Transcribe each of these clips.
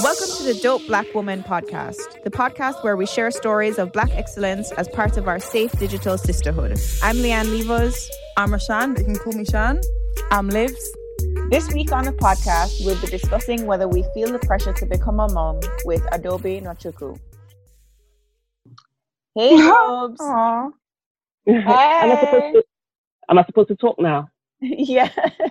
Welcome to the Dope Black Woman podcast, the podcast where we share stories of Black excellence as part of our safe digital sisterhood. I'm Leanne Levos. I'm Rashan. You can call me Shan. I'm Livs. This week on the podcast, we'll be discussing whether we feel the pressure to become a mom with Adobe Nwachukwu. Hey, Dobes. Aww. Hey. Am I supposed to talk now? Yes.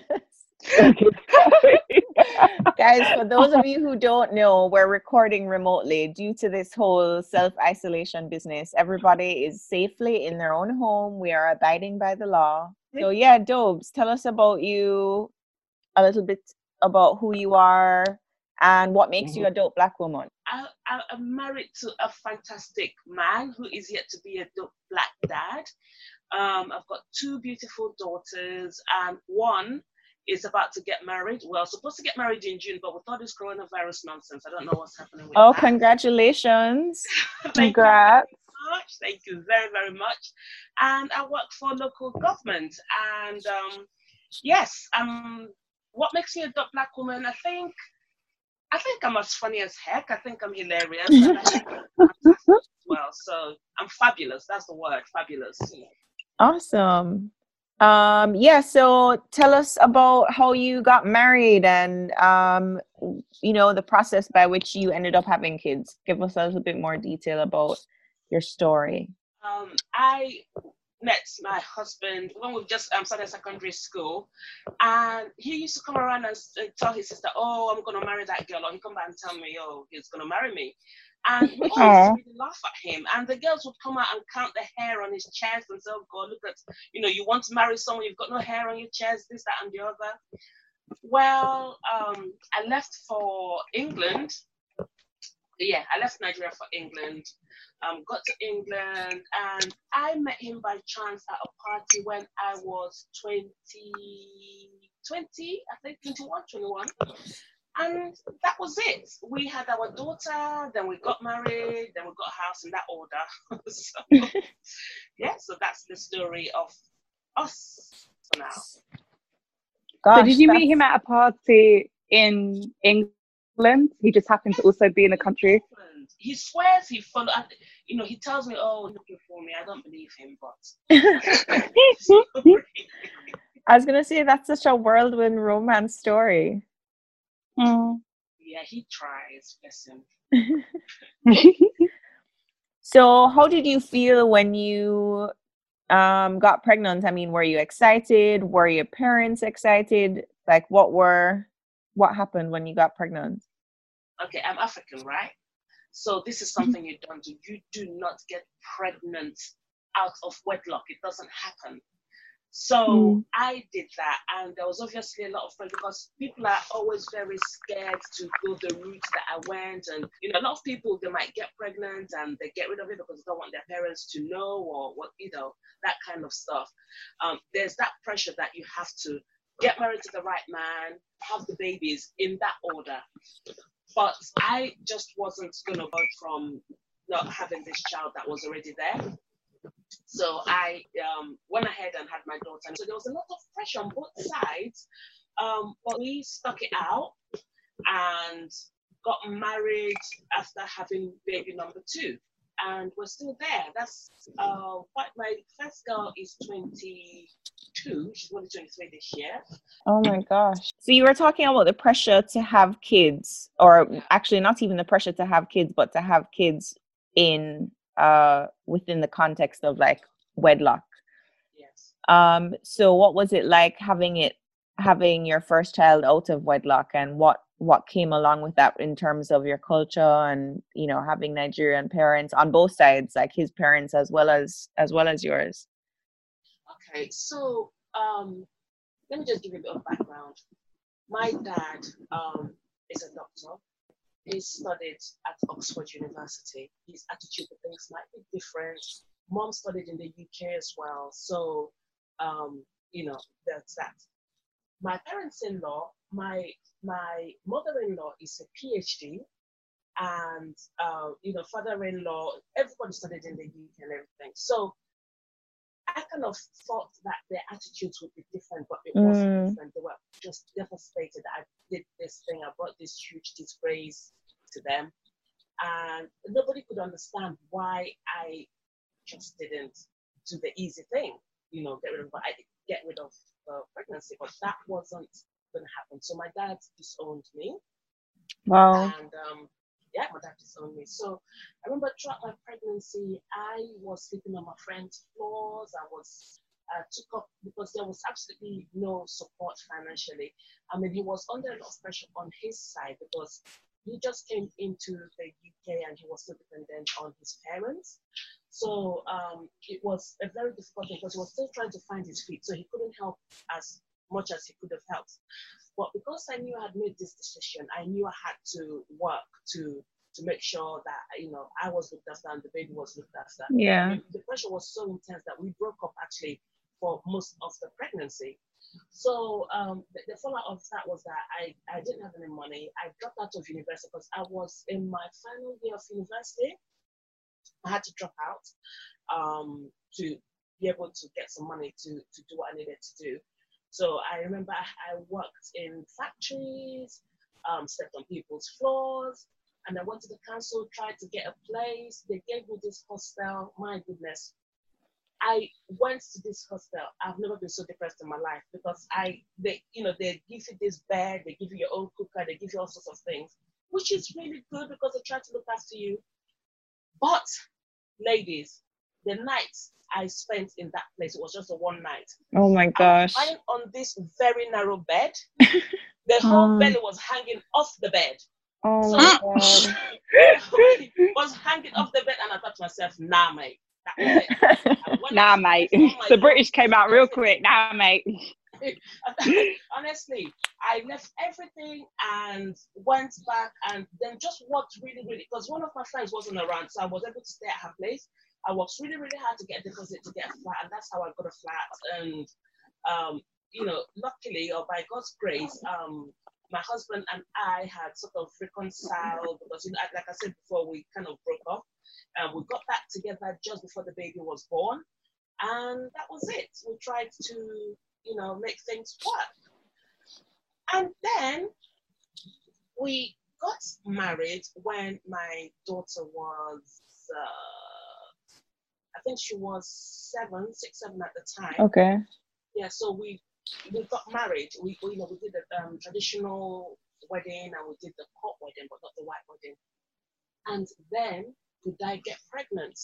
Guys, for those of you who don't know, we're recording remotely due to this whole self-isolation business. Everybody is safely in their own home. We are abiding by the law. So yeah, Dobes, tell us about you, a little bit about who you are and what makes you a dope Black woman. I'm married to a fantastic man who is yet to be a dope Black dad. I've got two beautiful daughters, and one is about to get married. Well, supposed to get married in June, but with all this coronavirus nonsense, I don't know what's happening with that. Congratulations. Congrats. Thank you very, very much. And I work for local government. And yes, what makes me a dope Black woman? I think I'm as funny as heck. I think I'm hilarious. And I think I'm fantastic as well. So I'm fabulous. That's the word, fabulous. Awesome. So tell us about how you got married and the process by which you ended up having kids. Give us a little bit more detail about your story. I met my husband when we just started secondary school, and he used to come around and tell his sister, "Oh, I'm gonna marry that girl," or he come back and tell me, "Oh, he's gonna marry me." And we used to really laugh at him. And the girls would come out and count the hair on his chest and say, "Oh God, look at, you want to marry someone, you've got no hair on your chest, this, that, and the other." Well, I left for England. Yeah, I left Nigeria for England. Got to England, and I met him by chance at a party when I was 20, I think 21. And that was it. We had our daughter, then we got married, then we got a house in that order. So that's the story of us for now. Gosh, so did you meet him at a party in England? He just happened to also be in the country. He swears he followed. He tells me, "Oh, looking for me." I don't believe him, but I was gonna say that's such a whirlwind romance story. Mm. Yeah, he tries. Bless him. So, how did you feel when you got pregnant? I mean, were you excited? Were your parents excited? Like, what happened when you got pregnant? Okay, I'm African, right? So this is something you don't do. You do not get pregnant out of wedlock. It doesn't happen. So I did that, and there was obviously a lot of pressure because people are always very scared to go the route that I went. And, a lot of people, they might get pregnant and they get rid of it because they don't want their parents to know or what, that kind of stuff. There's that pressure that you have to get married to the right man, have the babies in that order. But I just wasn't going to go from not having this child that was already there. So I went ahead and had my daughter. So there was a lot of pressure on both sides. But we stuck it out and got married after having baby number 2. And we're still there. That's my first girl is 22. She's going to be 23 this year. Oh my gosh. So you were talking about the pressure to have kids, or actually not even the pressure to have kids, but to have kids in within the context of like wedlock. Yes. So what was it like having your first child out of wedlock, and what came along with that in terms of your culture and having Nigerian parents on both sides, like his parents as well as yours? Okay, so let me just give you a bit of background. My dad is a doctor. He studied at Oxford University. His attitude to things might be different. Mom studied in the UK as well. So, that's that. My parents-in-law, my mother-in-law is a PhD, and, father-in-law, everybody studied in the UK and everything. So I kind of thought that their attitudes would be different, but it wasn't different. They were just devastated that I did this thing. I brought this huge disgrace to them, and nobody could understand why I just didn't do the easy thing, get rid of the pregnancy, but that wasn't going to happen. So my dad disowned me. Wow. And my dad disowned me. So I remember throughout my pregnancy, I was sleeping on my friend's floors. I took up because there was absolutely no support financially. I mean, he was under a lot of pressure on his side because he just came into the UK and he was still dependent on his parents. So it was a very difficult thing because he was still trying to find his feet. So he couldn't help as much as he could have helped. But because I knew I had made this decision, I knew I had to work to make sure that, I was looked after and the baby was looked after. Yeah. I mean, the pressure was so intense that we broke up actually for most of the pregnancy. So the fallout of that was that I didn't have any money. I dropped out of university because I was in my final year of university. I had to drop out to be able to get some money to do what I needed to do. So I remember I worked in factories, slept on people's floors, and I went to the council, tried to get a place. They gave me this hostel. My goodness. I went to this hostel. I've never been so depressed in my life because they give you this bed, they give you your own cooker, they give you all sorts of things, which is really good because they try to look after you. But ladies, the nights I spent in that place, it was just a one night. Oh my gosh. I was lying on this very narrow bed. The whole belly was hanging off the bed. Oh my God. was hanging off the bed, and I thought to myself, nah, mate. That was it. Nah, mate. The British came out real quick. Nah, mate. Honestly, I left everything and went back and then just worked really, really, because one of my friends wasn't around, so I was able to stay at her place. I worked really, really hard to get a deposit to get a flat, and that's how I got a flat. And luckily, or by God's grace, my husband and I had sort of reconciled because, like I said before, we kind of broke up. We got back together just before the baby was born, and that was it. We tried to, make things work. And then we got married when my daughter was, I think she was 6, 7 at the time. Okay. Yeah, so we got married. We did a traditional wedding and we did the court wedding, but not the white wedding. And then did I get pregnant?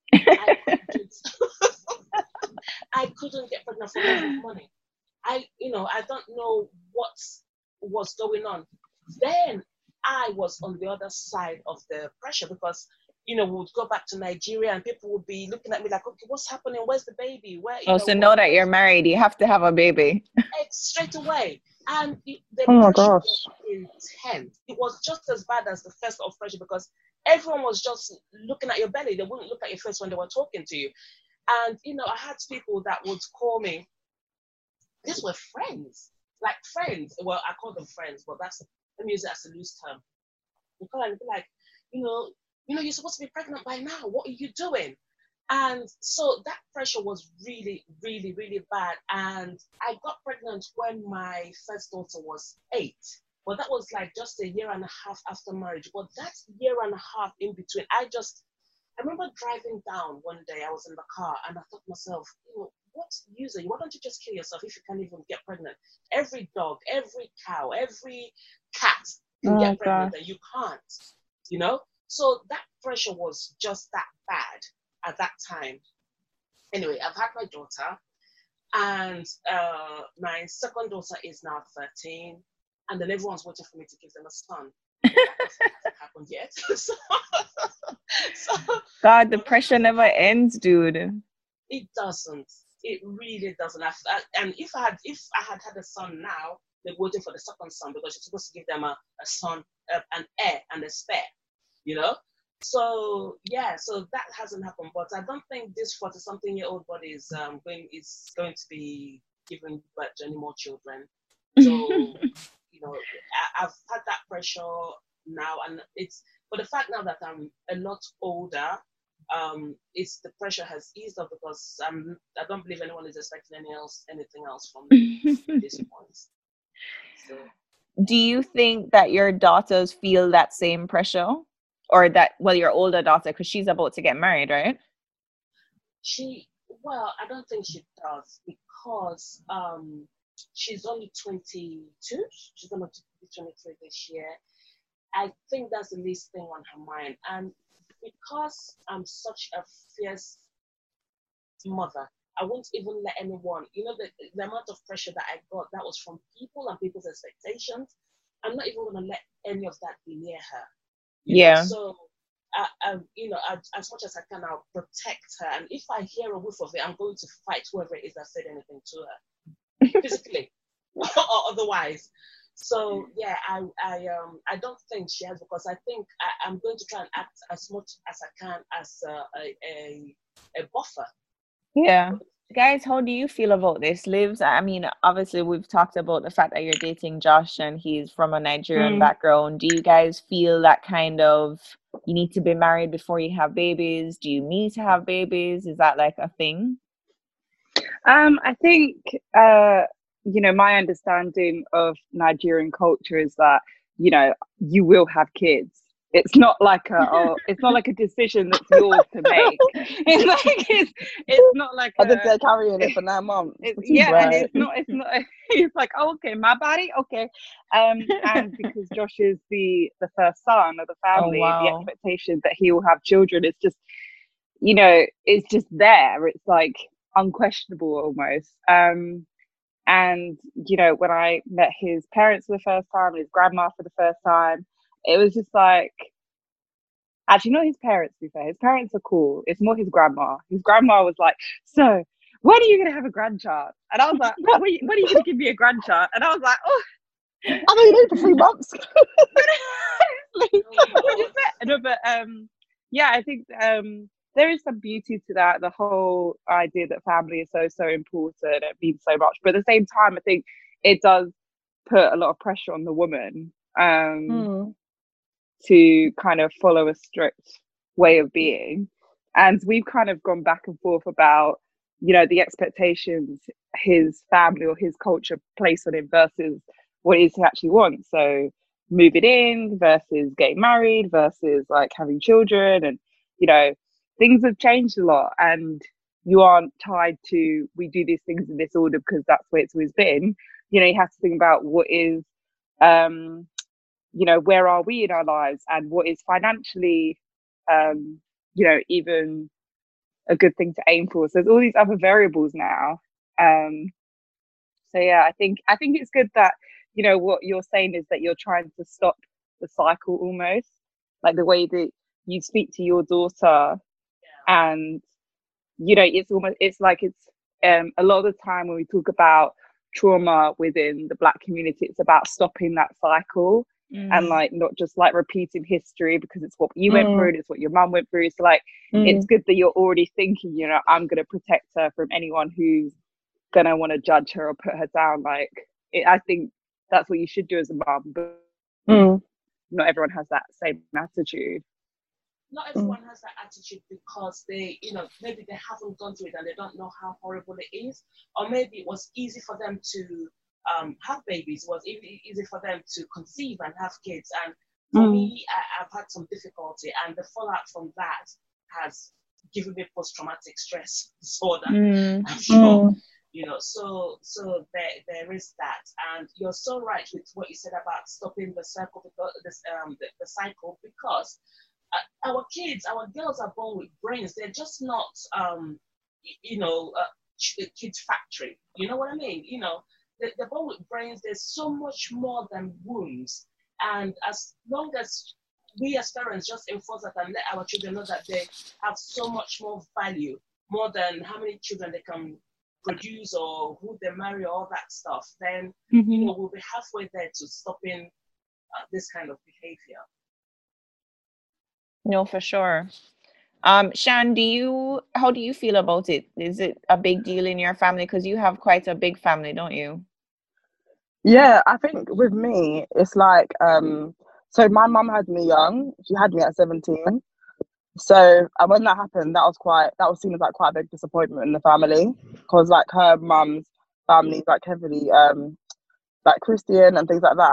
I couldn't get pregnant for love of money. I don't know what was going on. Then I was on the other side of the pressure because, we would go back to Nigeria and people would be looking at me like, okay, what's happening? Where's the baby? So know that you're married, you have to have a baby. Straight away. And the oh pressure gosh. was intense. It was just as bad as the first of pressure because everyone was just looking at your belly. They wouldn't look at your face when they were talking to you. And, I had people that would call me. These were friends, like friends. Well, I call them friends, but let me use it as a loose term. They call and be like, you're supposed to be pregnant by now. What are you doing? And so that pressure was really, really, really bad. And I got pregnant when my first daughter was 8. Well, that was like just a year and a half after marriage. But that year and a half in between, I remember driving down one day, I was in the car and I thought to myself, what's the use? Why don't you just kill yourself if you can't even get pregnant? Every dog, every cow, every cat can get pregnant and you can't, So that pressure was just that bad at that time. Anyway, I've had my daughter and my second daughter is now 13 and then everyone's waiting for me to give them a son. That hasn't happened yet. so, God, the pressure never ends, dude. It doesn't. It really doesn't. And if I had a son now, they're waiting for the second son because you're supposed to give them a son, an heir and a spare, So so that hasn't happened. But I don't think this 40-something-year-old body is going to be giving birth to any more children. So I've had that pressure now, and it's for the fact now that I'm a lot older. It's the pressure has eased up because I don't believe anyone is expecting anything else from me at this point. So Do you think that your daughters feel that same pressure? Or that, well, your older daughter, because she's about to get married, right? Well, I don't think she does, because she's only 22. She's going to be 23 this year. I think that's the least thing on her mind. And because I'm such a fierce mother, I won't even let anyone, the amount of pressure that I got, that was from people and people's expectations. I'm not even going to let any of that be near her. Yeah. So, as much as I can, I'll protect her. And if I hear a whiff of it, I'm going to fight whoever it is that said anything to her, physically or otherwise. So yeah, I don't think she has, because I think I'm going to try and act as much as I can as a buffer. Yeah. Guys, how do you feel about this, Livs? I mean, obviously we've talked about the fact that you're dating Josh and he's from a Nigerian background. Do you guys feel that kind of, you need to be married before you have babies? Do you need to have babies? Is that like a thing? I think my understanding of Nigerian culture is that, you will have kids. It's not like a decision that's yours to make. It's not like I think they're carrying it for 9 months. And it's not. It's like, oh, okay, my body, okay. And because Josh is the first son of the family, the expectation that he will have children is just, it's just there. It's like unquestionable almost. And when I met his parents for the first time, his grandma for the first time, it was just like, actually not his parents, to be fair. His parents are cool. It's more his grandma. His grandma was like, so when are you going to have a grandchild? And I was like, when are you going to give me a grandchild? And I was like, oh. I mean, you for 3 months. I think there is some beauty to that. The whole idea that family is so important. It means so much. But at the same time, I think it does put a lot of pressure on the woman. To kind of follow a strict way of being. And we've kind of gone back and forth about, the expectations his family or his culture place on him versus what it is he actually wants. So moving in versus getting married versus like having children. And, things have changed a lot, and you aren't tied to, we do these things in this order because that's where it's always been. You have to think about what is, where are we in our lives, and what is financially, even a good thing to aim for. So there's all these other variables now. So yeah, I think it's good that, what you're saying is that you're trying to stop the cycle almost, like the way that you speak to your daughter, and, it's like a lot of the time when we talk about trauma within the Black community, it's about stopping that cycle. And like not just like repeating history because it's what you went through and it's what your mum went through. So like it's good that you're already thinking, I'm going to protect her from anyone who's going to want to judge her or put her down. Like I think that's what you should do as a mum, but not everyone has that same attitude. Not everyone has that attitude because they, maybe they haven't gone through it and they don't know how horrible it is, or maybe it was easy for them to have babies. It was easy for them to conceive and have kids. And for me, I've had some difficulty, and the fallout from that has given me post-traumatic stress disorder. I'm sure, so there is that. And you're so right with what you said about stopping the cycle, the cycle, because our kids, our girls are born with brains. They're just not, a kid's factory. You know what I mean? They're born with brains. There's so much more than wombs. And as long as we as parents just enforce that and let our children know that they have so much more value, more than how many children they can produce or who they marry, all that stuff, then we'll be halfway there to stopping this kind of behavior. No, for sure. Shan, how do you feel about it? Is it a big deal in your family? Because you have quite a big family, don't you? Yeah, I think with me, it's like, so my mum had me young. She had me at 17. So when that happened, that was seen as like quite a big disappointment in the family, because like her mum's family is like heavily like Christian and things like that.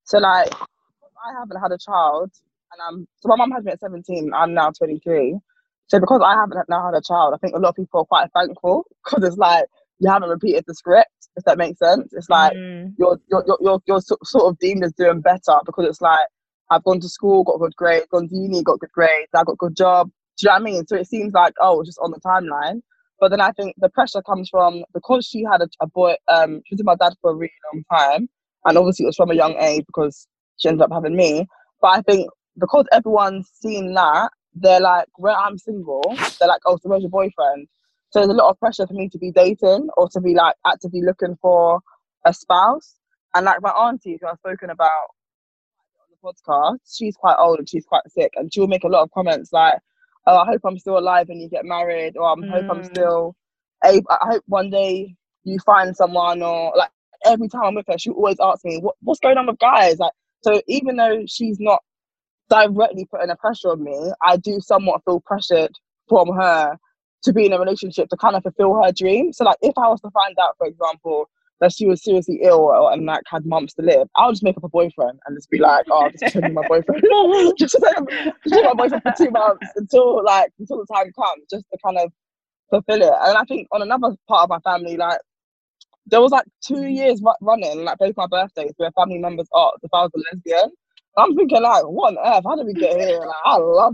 So like, I haven't had a child, and so my mum had me at 17. I'm now 23. So because I haven't now had a child, I think a lot of people are quite thankful because it's like you haven't repeated the script. If that makes sense, it's like you're sort of deemed as doing better because it's like I've gone to school, got good grades, gone to uni, got good grades, I got good job. Do you know what I mean? So it seems like it's just on the timeline. But then I think the pressure comes from because she had a boy. She was with my dad for a really long time, and obviously it was from a young age because she ended up having me. But I think because everyone's seen that, they're like, where I'm single, they're like, oh, so where's your boyfriend? So there's a lot of pressure for me to be dating or to be like actively looking for a spouse. And like my auntie, who I've spoken about on the podcast, she's quite old and she's quite sick, and she'll make a lot of comments like, oh, I hope I'm still alive when you get married, or I hope I'm still able, I hope one day you find someone, or like every time I'm with her, she always asks me, what's going on with guys? Like, so even though she's not directly putting a pressure on me, I do somewhat feel pressured from her to be in a relationship to kind of fulfill her dream. So like if I was to find out, for example, that she was seriously ill and like had months to live, I'll just make up a boyfriend and just be like, oh, I'll just pretend to be my boyfriend. just be my boyfriend for 2 months until the time comes, just to kind of fulfill it. And I think on another part of my family, like there was like 2 years running, like both my birthdays, where family members asked if I was a lesbian. I'm thinking like, what on earth? How did we get here? Like, I love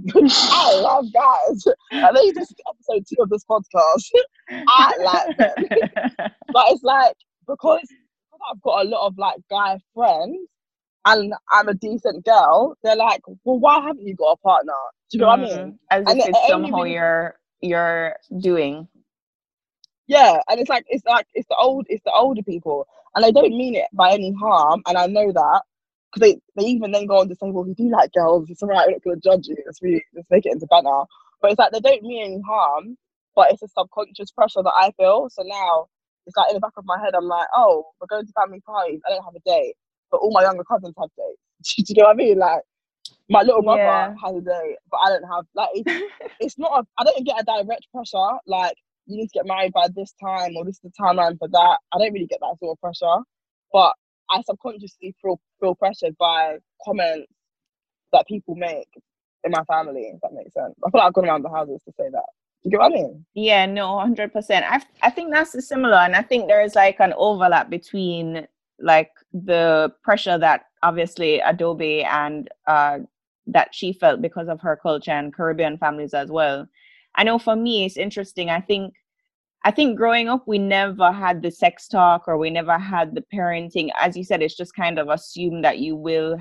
guys. And then you just episode 2 of this podcast. I like them. But it's like because I've got a lot of like guy friends and I'm a decent girl, they're like, well, why haven't you got a partner? Do you know what I mean? As if it's somehow you're doing. Yeah, and it's the older people, and they don't mean it by any harm, and I know that because they even then go on to say, well, we do like girls, it's alright, we're not going to judge you, let's make it into banter. But it's like they don't mean any harm, but it's a subconscious pressure that I feel. So now it's like in the back of my head, I'm like, oh, we're going to family parties, I don't have a date, but all my younger cousins have dates. Do you know what I mean? Like my little brother has a date, but I don't have, like, it's not I don't get a direct pressure like you need to get married by this time or this is the timeline for that. I don't really get that sort of pressure, but I subconsciously feel pressured by comments that people make in my family, if that makes sense. I feel like I've gone around the houses to say that. Do you get what I mean? Yeah, no, 100%. I think that's similar, and I think there is like an overlap between like the pressure that obviously Adobe and that she felt because of her culture and Caribbean families as well. I know for me, it's interesting. I think growing up, we never had the sex talk or we never had the parenting. As you said, it's just kind of assumed that you will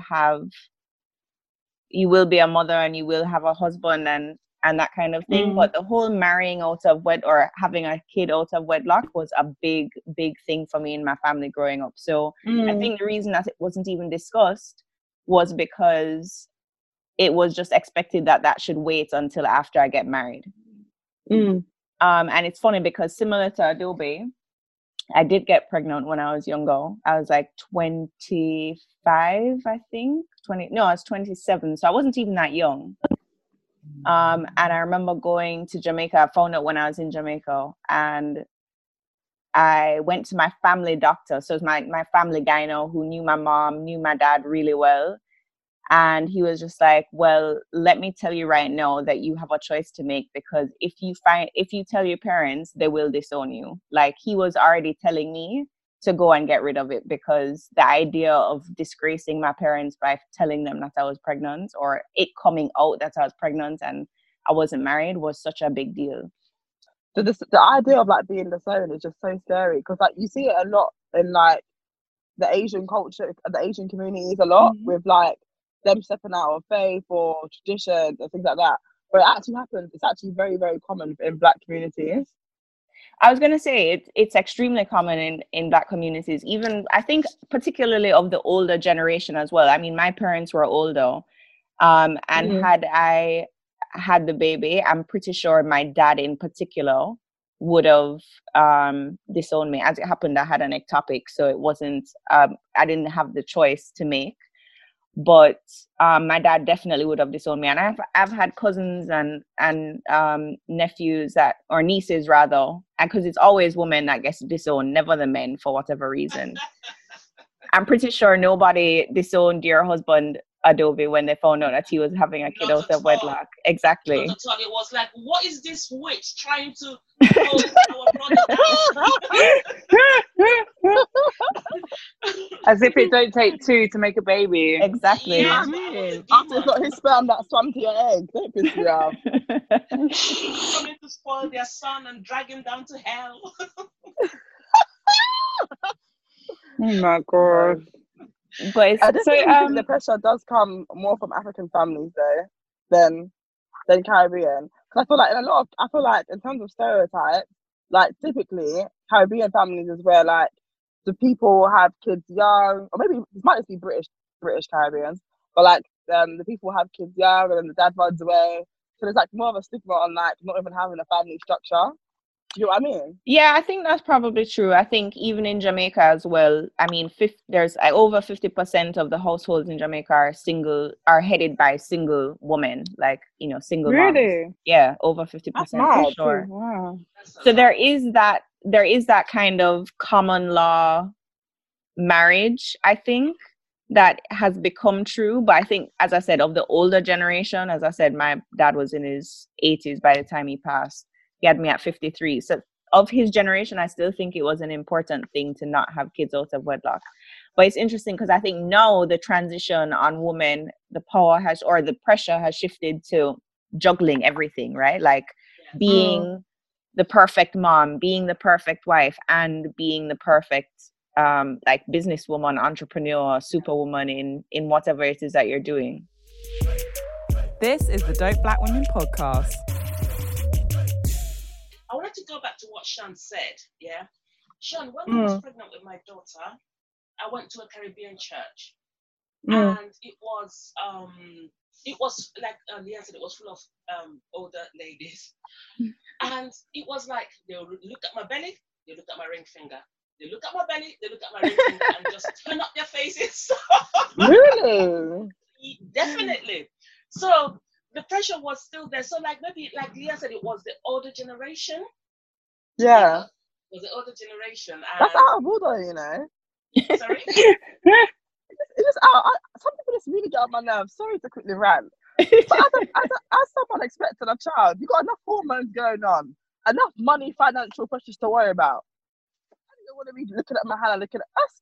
be a mother and you will have a husband and that kind of thing. But the whole marrying out of or having a kid out of wedlock was a big, big thing for me in my family growing up. So I think the reason that it wasn't even discussed was because it was just expected that should wait until after I get married. And it's funny because similar to Adobe, I did get pregnant when I was younger. I was like 25, I think. I was 27. So I wasn't even that young. And I remember going to Jamaica. I found out when I was in Jamaica, and I went to my family doctor. So it was my family gyno who knew my mom, knew my dad really well. And he was just like, well, let me tell you right now that you have a choice to make, because if you tell your parents, they will disown you. Like, he was already telling me to go and get rid of it, because the idea of disgracing my parents by telling them that I was pregnant, or it coming out that I was pregnant and I wasn't married, was such a big deal. So the idea of like being disowned is just so scary, because like you see it a lot in like the Asian culture, the Asian communities a lot, with like them stepping out of faith or tradition and things like that. But it actually happens. It's actually very, very common in Black communities. I was going to say it's extremely common in Black communities, even I think particularly of the older generation as well. I mean, my parents were older, and had I had the baby, I'm pretty sure my dad in particular would have disowned me. As it happened, I had an ectopic, so it wasn't, I didn't have the choice to make. But my dad definitely would have disowned me. And I've had cousins and nephews or nieces rather, and because it's always women that gets disowned, never the men, for whatever reason. I'm pretty sure nobody disowned your husband, Adobe, when they found out that he was having a kid out of wedlock. Exactly. Not at all. It was like, what is this witch trying to hold our brother down? As if it don't take two to make a baby. Exactly. You know what I mean? After it's not his sperm that swam to your egg. Don't piss me off. Coming to spoil their son and drag him down to hell. Oh my god. But it's, I just think the pressure does come more from African families though than Caribbean. Because I feel like in terms of stereotypes, like typically Caribbean families is where like the people have kids young, or maybe it might just be British Caribbeans, but like the people have kids young and then the dad runs away. So there's like more of a stigma on like not even having a family structure. Do you know what I mean? Yeah, I think that's probably true. I think even in Jamaica as well, I mean, there's over 50% of the households in Jamaica are headed by single women, like, you know, single moms. Really? Yeah, over 50% for sure. Wow. So there is that kind of common law marriage, I think, that has become true. But I think, as I said, of the older generation, as I said, my dad was in his 80s by the time he passed. He had me at 53. So of his generation, I still think it was an important thing to not have kids out of wedlock. But it's interesting because I think now the transition on women, the pressure has shifted to juggling everything, right? Like being the perfect mom, being the perfect wife, and being the perfect like businesswoman, entrepreneur, superwoman in whatever it is that you're doing. This is the Dope Black Women podcast. I wanted to go back to what Sean said. Yeah, Sean, when I was pregnant with my daughter, I went to a Caribbean church, and it was like Leanne said, it was full of older ladies, and it was like they would look at my belly, they look at my ring finger, they look at my belly, they look at my ring finger, and just turn up their faces. Really? Definitely. So the pressure was still there. So like maybe like Leah said, it was the older generation. Yeah. It was the older generation. And that's out of order, you know. Sorry? It's just out. Some people just really get on my nerves. Sorry to quickly rant. But as someone expecting a child, you got enough hormones going on, enough money, financial pressures to worry about. I don't want to be looking at my hand and looking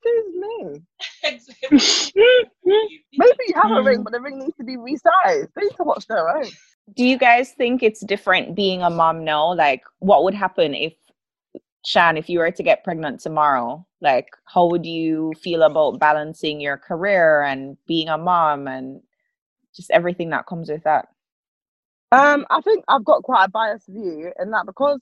at, excuse me. Maybe you have a ring, but the ring needs to be resized. They need to watch their own. Do you guys think it's different being a mom now? Like, what would happen if, Shan, if you were to get pregnant tomorrow? Like, how would you feel about balancing your career and being a mom and just everything that comes with that? I think I've got quite a biased view in that because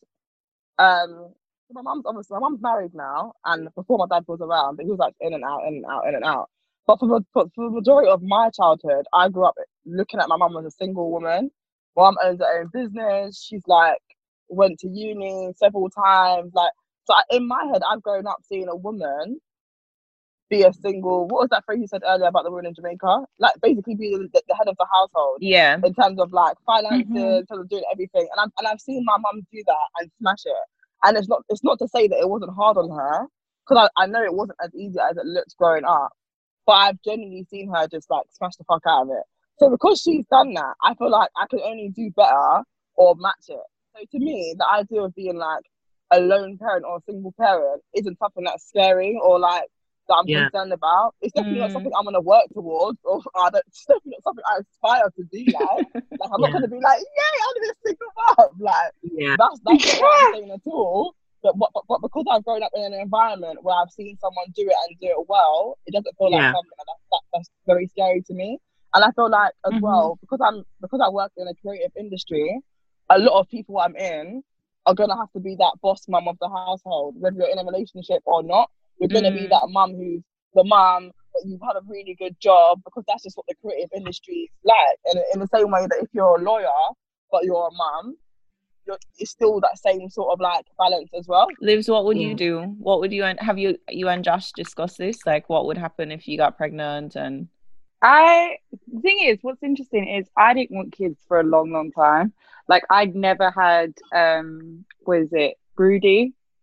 my mum's married now, and before my dad was around, but he was like in and out, in and out, in and out. But for the majority of my childhood, I grew up looking at my mum as a single woman. Mum owns her own business. She's like went to uni several times. Like, so in my head, I've grown up seeing a woman be a single. What was that phrase you said earlier about the women in Jamaica? Like basically be the head of the household. Yeah. In terms of like finances, in terms of doing everything, and I've seen my mum do that and smash it. And it's not to say that it wasn't hard on her, because I know it wasn't as easy as it looked growing up. But I've genuinely seen her just like smash the fuck out of it. So because she's done that, I feel like I can only do better or match it. So to me, the idea of being like a lone parent or a single parent isn't something that's scary or like that I'm concerned about. It's definitely not something I'm gonna work towards, or it's definitely not something I aspire to do. Like I'm not gonna be like, yay, I'm gonna be a single mom. Like that's not what I'm saying at all. But because I've grown up in an environment where I've seen someone do it and do it well, it doesn't feel like something that's very scary to me. And I feel like as well, because I work in a creative industry, a lot of people I'm in are gonna have to be that boss mum of the household, whether you're in a relationship or not. You're gonna be that mum who's the mum, but you've had a really good job, because that's just what the creative industry is like. And in the same way that if you're a lawyer but you're a mum, it's still that same sort of like balance as well. Livs, what would you do? What would you and Josh discuss this? Like, what would happen if you got pregnant? And the thing is, what's interesting is I didn't want kids for a long, long time. Like I'd never had, Broody.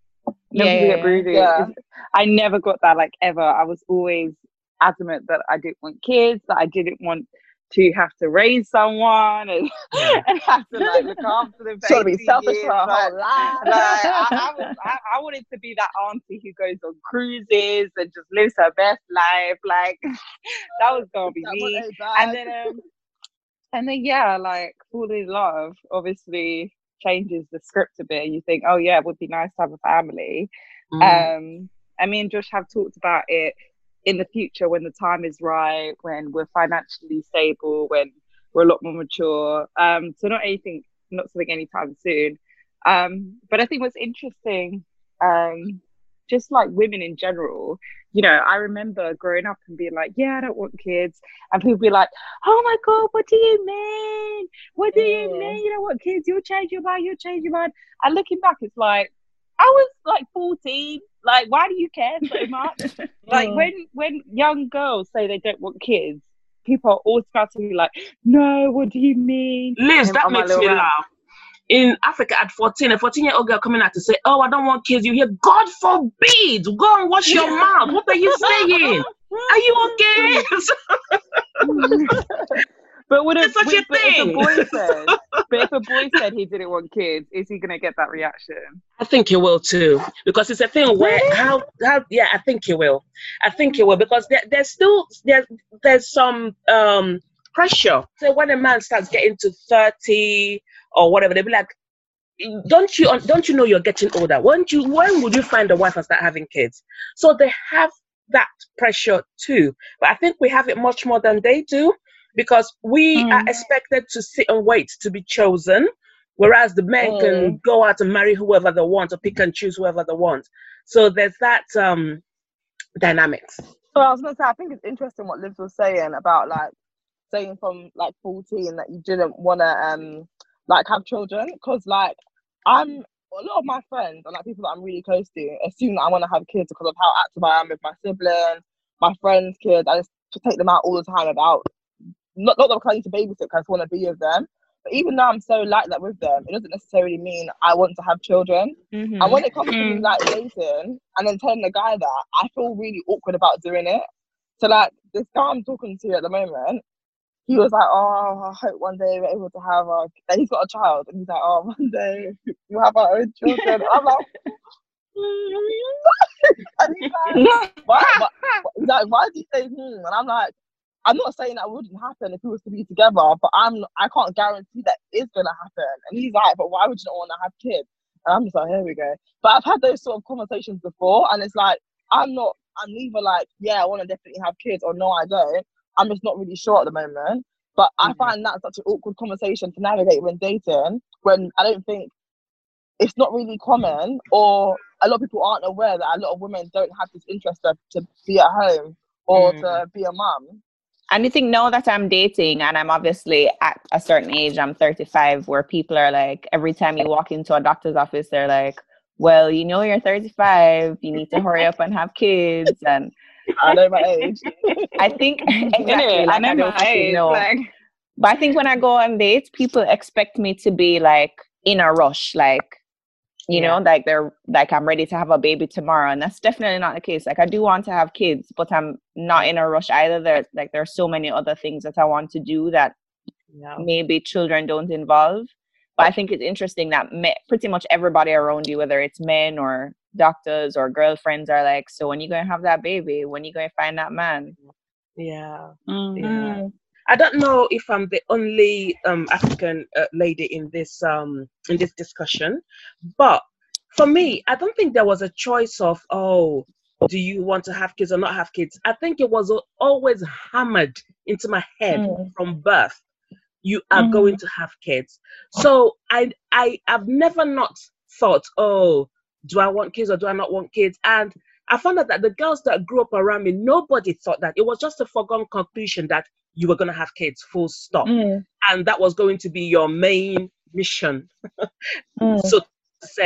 Never to get broody. Yeah. I never got that, like, ever. I was always adamant that I didn't want kids, that I didn't want to have to raise someone and, and have to like look after them. Sort of be selfish for our whole life. I wanted to be that auntie who goes on cruises and just lives her best life. Like that was gonna be me. And then yeah, like falling in love obviously changes the script a bit. You think, oh yeah, it would be nice to have a family. And me and Josh have talked about it in the future when the time is right, when we're financially stable, when we're a lot more mature. So not something anytime soon. But I think what's interesting, just like women in general, you know, I remember growing up and being like, yeah, I don't want kids. And people be like, oh my God, what do you mean? What do you mean you don't want kids? You'll change your mind. And looking back, it's like, I was like 14. Like, why do you care so much? Like when young girls say they don't want kids, people are automatically like, no, what do you mean? Liz, that makes me laugh. In Africa at 14, a 14-year-old girl coming out to say, oh, I don't want kids. You hear, God forbid, go and wash your mouth. What are you saying? Are you okay? But if a boy said he didn't want kids, is he going to get that reaction? I think he will too, because it's a thing where I think he will. Because there's some pressure. So when a man starts getting to 30 or whatever, they'll be like, don't you know you're getting older? When would you find a wife and start having kids? So they have that pressure too. But I think we have it much more than they do. Because we are expected to sit and wait to be chosen, whereas the men can go out and marry whoever they want or pick and choose whoever they want. So there's that dynamics. So I was going to say, I think it's interesting what Liv was saying about like saying from like 14 that you didn't want to like have children, because like a lot of my friends and like people that I'm really close to assume that I want to have kids because of how active I am with my siblings, my friends' kids. I just take them out all the time about. Not that I need to babysit because I just want to be with them. But even though I'm so like that with them, it doesn't necessarily mean I want to have children. And when it comes to me like dating and then telling the guy that, I feel really awkward about doing it. So like this guy I'm talking to at the moment, he was like, oh, I hope one day we're able to have and he's got a child, and he's like, oh, one day we'll have our own children. And I'm like, and he's like, why do you say And I'm like, I'm not saying that wouldn't happen if we was to be together, but I can't guarantee that it's gonna happen. And he's like, but why would you not want to have kids? And I'm just like, here we go. But I've had those sort of conversations before, and it's like I'm neither like, yeah, I want to definitely have kids, or no, I don't. I'm just not really sure at the moment. But I find that such an awkward conversation to navigate when dating, when I don't think it's not really common, or a lot of people aren't aware that a lot of women don't have this interest to be at home or to be a mum. And you think now that I'm dating and I'm obviously at a certain age, I'm 35, where people are like, every time you walk into a doctor's office, they're like, well, you know, you're 35, you need to hurry up and have kids. And I know my age. I think, exactly, like, I know my age. But I think when I go on dates, people expect me to be like in a rush, like, you know, like they're like, I'm ready to have a baby tomorrow. And that's definitely not the case. Like, I do want to have kids, but I'm not in a rush either. There's so many other things that I want to do that maybe children don't involve. But I think it's interesting that pretty much everybody around you, whether it's men or doctors or girlfriends, are like, so when you going to have that baby? When you going to find that man? Yeah. I don't know if I'm the only African lady in this discussion, but for me, I don't think there was a choice of, oh, do you want to have kids or not have kids? I think it was always hammered into my head from birth. You are going to have kids. So I've never not thought, oh, do I want kids or do I not want kids? And I found out that the girls that grew up around me, nobody thought that. It was just a foregone conclusion that you were going to have kids, full stop. And that was going to be your main mission, so to say.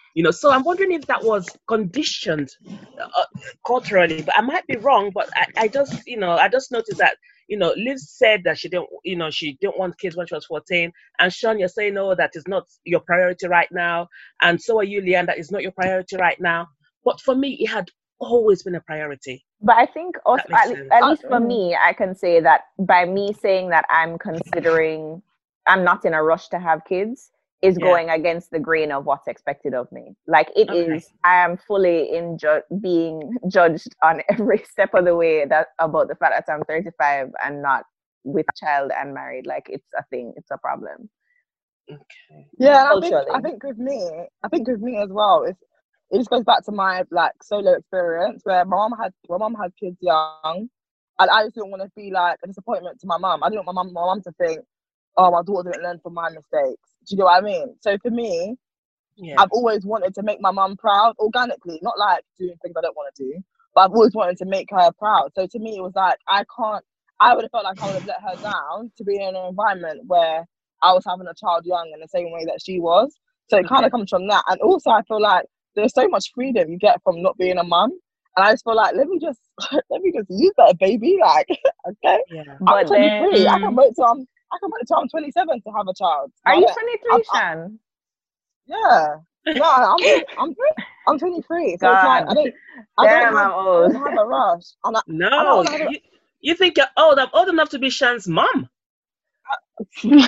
So I'm wondering if that was conditioned culturally, but I might be wrong. But I just, I just noticed that, Liv said that she didn't want kids when she was 14. And Sean, you're saying, no, that is not your priority right now. And so are you, Leanne, that is not your priority right now. But for me, it had always been a priority. But I think also, That makes sense. at least for me, I can say that by me saying that I'm not in a rush to have kids, is going against the grain of what's expected of me. Like it is, I am fully being judged on every step of the way about the fact that I'm 35 and not with child and married. Like it's a thing, it's a problem. Okay. Yeah, I think with me as well, it just goes back to my like solo experience where my mom had kids young, and I just didn't want to be like a disappointment to my mum. I didn't want my mum to think, oh, my daughter didn't learn from my mistakes. Do you know what I mean? So for me, I've always wanted to make my mum proud organically, not like doing things I don't want to do, but I've always wanted to make her proud. So to me, it was like, I would have felt like I would have let her down to be in an environment where I was having a child young in the same way that she was. So it kind of comes from that. And also I feel like there's so much freedom you get from not being a mum. And I just feel like, let me just use that baby, like, okay? Yeah. I'm 23. I can wait till I'm 27 to have a child. Are you 23, Shan? Yeah. No, I'm 23. So God. it's like I don't have a rush. You think you're old? I'm old enough to be Shan's mom. I'm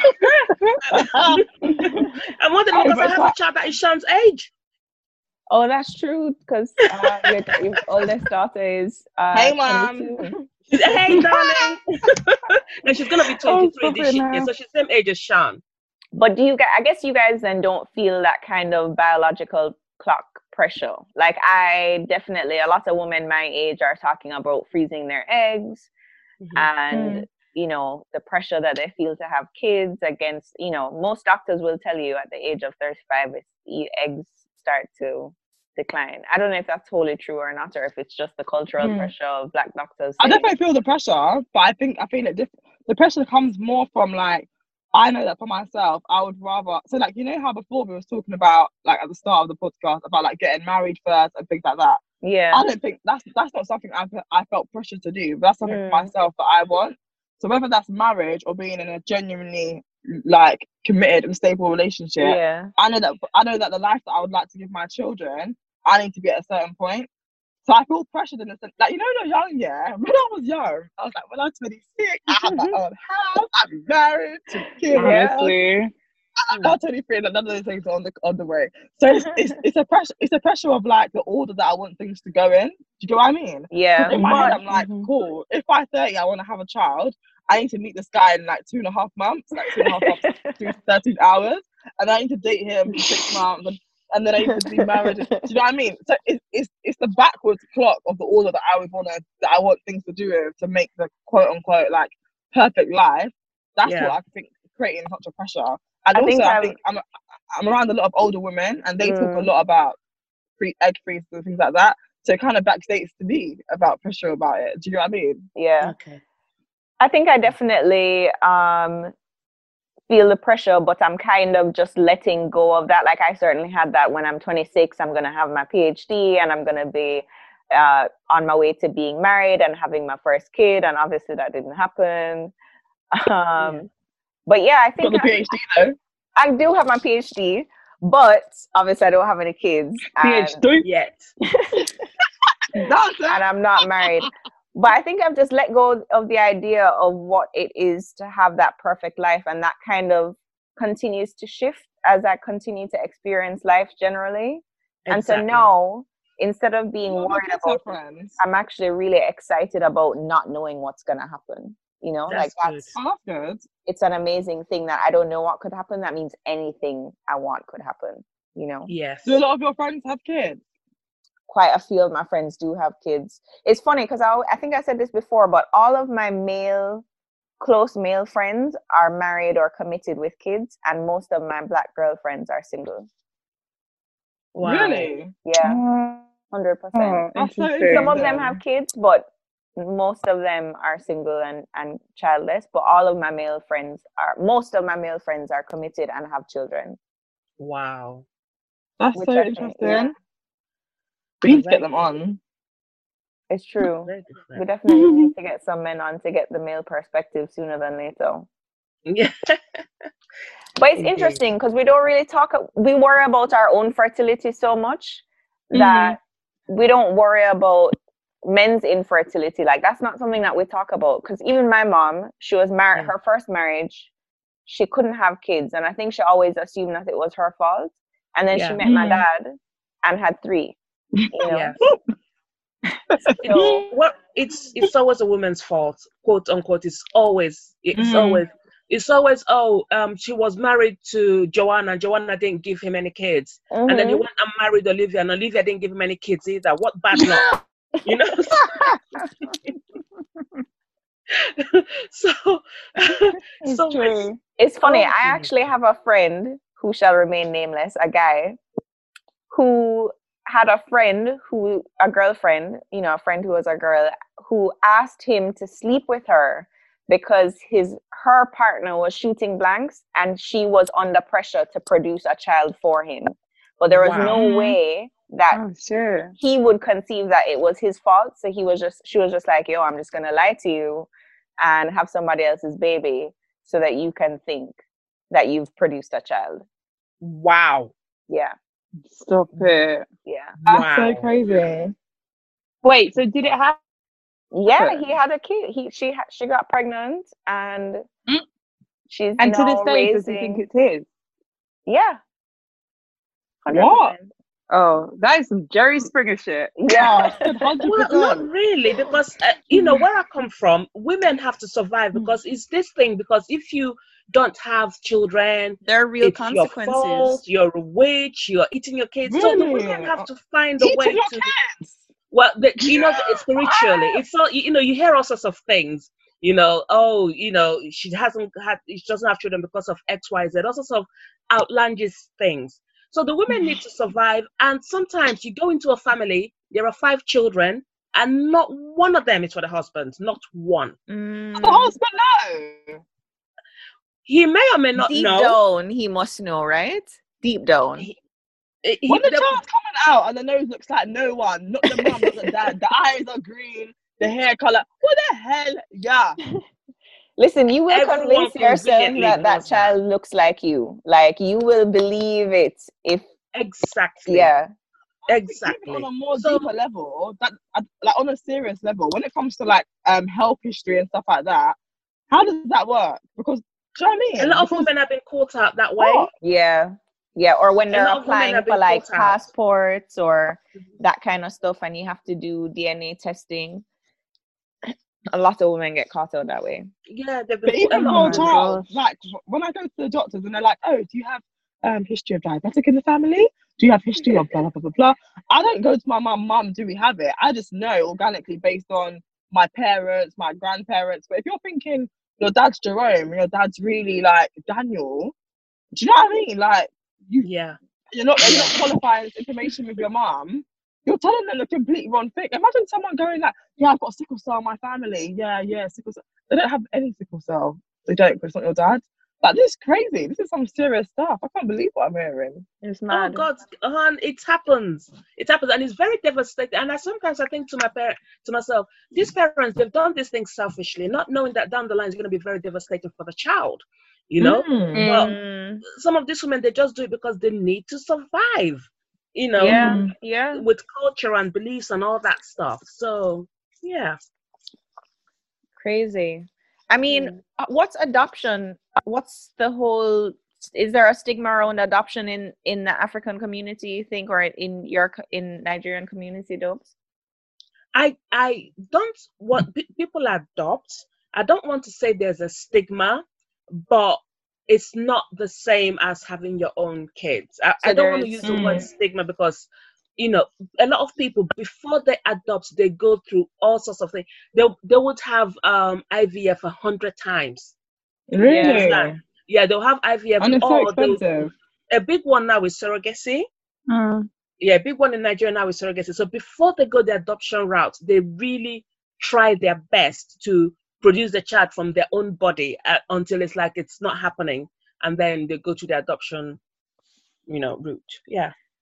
wondering because I have a child that is Shan's age. Oh, that's true. Because your oldest daughter is hey, mom. Hey, darling. And she's gonna be 23 this year, so she's the same age as Shan. But I guess you guys then don't feel that kind of biological clock pressure. Like a lot of women my age are talking about freezing their eggs and, the pressure that they feel to have kids against, most doctors will tell you at the age of 35, eggs start to decline. I don't know if that's totally true or not, or if it's just the cultural pressure of Black doctors. I definitely feel the pressure, but I feel like the pressure comes more from like, I know that for myself, I would rather, so like, how before we was talking about, like at the start of the podcast, about like getting married first and things like that. Yeah. I don't think that's not something I felt pressure to do, but that's something for myself that I want. So whether that's marriage or being in a genuinely like committed and stable relationship, I know that the life that I would like to give my children, I need to be at a certain point. So I feel pressured in the sense, like, when you're young, when I was young, I was like, when I'm 26, I have my own house, I'm married to kids. Honestly. I'm not 23, and none of those things are on the way. So it's a pressure of like the order that I want things to go in. Do you know what I mean? Yeah. In my head, I'm like, cool. If by 30 I want to have a child, I need to meet this guy in like 2.5 months, like 2.5 months, 13 hours, and I need to date him for 6 months. And then I need to be married. Do you know what I mean? So it's the backwards clock of the order that I want things to do to make the quote unquote like perfect life. That's what I think creating such a pressure. And I think I'm around a lot of older women, and they talk a lot about egg freezes and things like that. So it kind of backstates to me about pressure about it. Do you know what I mean? Yeah. Okay. I think I definitely feel the pressure, but I'm kind of just letting go of that. Like I certainly had that when I'm 26, I'm going to have my PhD and I'm going to be on my way to being married and having my first kid. And obviously that didn't happen. But yeah, I think got the PhD though. I do have my PhD, but obviously I don't have any kids. PhD yet. And I'm not married. But I think I've just let go of the idea of what it is to have that perfect life, and that kind of continues to shift as I continue to experience life generally. Exactly. And so now, instead of being worried about it, I'm actually really excited about not knowing what's going to happen. That's good. It's an amazing thing that I don't know what could happen. That means anything I want could happen, Yes. Do a lot of your friends have kids? Quite a few of my friends do have kids. It's funny because I think I said this before, but all of my close male friends are married or committed with kids, and most of my Black girl friends are single. Wow. Really? Yeah, 100%. Some of them have kids, but most of them are single and childless. But most of my male friends are committed and have children. Wow. That's Which so I think, interesting. yeah, We need to get them on. it's true. Very We different. definitely need to get some men on to get the male perspective sooner than later. Yeah. But it's Indeed. interesting because we don't really we worry about our own fertility so much that we don't worry about men's infertility. Like, that's not something that we talk about. Because even my mom, she was married, her first marriage, she couldn't have kids. And I think she always assumed that it was her fault. And then she met my dad and had 3, you know? Yeah. So, Well, it's always a woman's fault, quote unquote. It's always she was married to Joanna. Joanna didn't give him any kids, and then he went and married Olivia, and Olivia didn't give him any kids either. What bad luck, you know? So it's funny. Oh, I actually have a friend who shall remain nameless, a guy who had a girlfriend, you know, a friend who was a girl, who asked him to sleep with her because her partner was shooting blanks and she was under pressure to produce a child for him. But there was no way that he would conceive that it was his fault. So she was just like, yo, I'm just gonna lie to you and have somebody else's baby so that you can think that you've produced a child. Wow. Yeah. Stop it. Yeah. That's so crazy. Wait, so did it happen? Yeah, he had a kid. She got pregnant and she's And to this now day, does he think it's his? Yeah. 100%. What? Oh, that is some Jerry Springer shit. Yeah, 100%. Well, not really, because you know where I come from. Women have to survive because it's this thing. Because if you don't have children, There are real it's your consequences. fault. You're a witch. You're eating your kids. So the women have to find a way Eating your to. kids? Well, you know, spiritually, it's all, you know, you hear all sorts of things. You know, oh, you know, she doesn't have children because of X, Y, Z. All sorts of outlandish things. So the women need to survive, and sometimes you go into a family, there are 5 children, and not one of them is for the husband, not one. The husband, no. He may or may not Deep know. down, he must know, right? Deep down. When the child's coming out and the nose looks like no one, not the mum, not the dad, the eyes are green, the hair color, what the hell? Yeah. Listen, you will Everyone convince yourself conveniently that knows child looks like you. Like, you will believe it if Exactly. yeah. Exactly. Even on a more deeper level, like on a serious level, when it comes to like health history and stuff like that, how does that work? Because do you know what I mean? A lot of women have been caught out that way. Yeah. Yeah, or when they're lot of women applying have for been like caught out. passports or that kind of stuff, and you have to do DNA testing. A lot of women get caught out that way. Yeah, they've But been even a for lot a of child, like when I go to the doctors and they're like, oh, do you have history of diabetic in the family? Do you have history of blah, blah, blah, blah, blah? I don't go to my mum, do we have it? I just know organically based on my parents, my grandparents. But if you're thinking your dad's Jerome, your dad's really like Daniel, do you know what I mean? Like, you're not qualifying this information with your mum. You're telling them the complete wrong thing. Imagine someone going like, yeah, I've got sickle cell in my family. Yeah, sickle cell. They don't have any sickle cell. They don't, because it's not your dad. Like, this is crazy. This is some serious stuff. I can't believe what I'm hearing. It's mad. Oh God, it happens. It happens, and it's very devastating. And sometimes I think to myself, these parents, they've done this thing selfishly, not knowing that down the line is going to be very devastating for the child. You know, but some of these women, they just do it because they need to survive. You know, with culture and beliefs and all that stuff. So, yeah. Crazy. I mean, what's adoption? What's the whole? Is there a stigma around adoption in the African community, you think, or in Nigerian community, Dobes? I don't want people adopt. I don't want to say there's a stigma, but it's not the same as having your own kids. I don't want to use the word stigma because, you know, a lot of people, before they adopt, they go through all sorts of things. They would have IVF 100 times. Really? Yeah, they'll have IVF. And it's so expensive. A big one now is surrogacy. Yeah, a big one in Nigeria now is surrogacy. So before they go the adoption route, they really try their best to produce the child from their own body until it's like it's not happening, and then they go to the adoption, route. Yeah.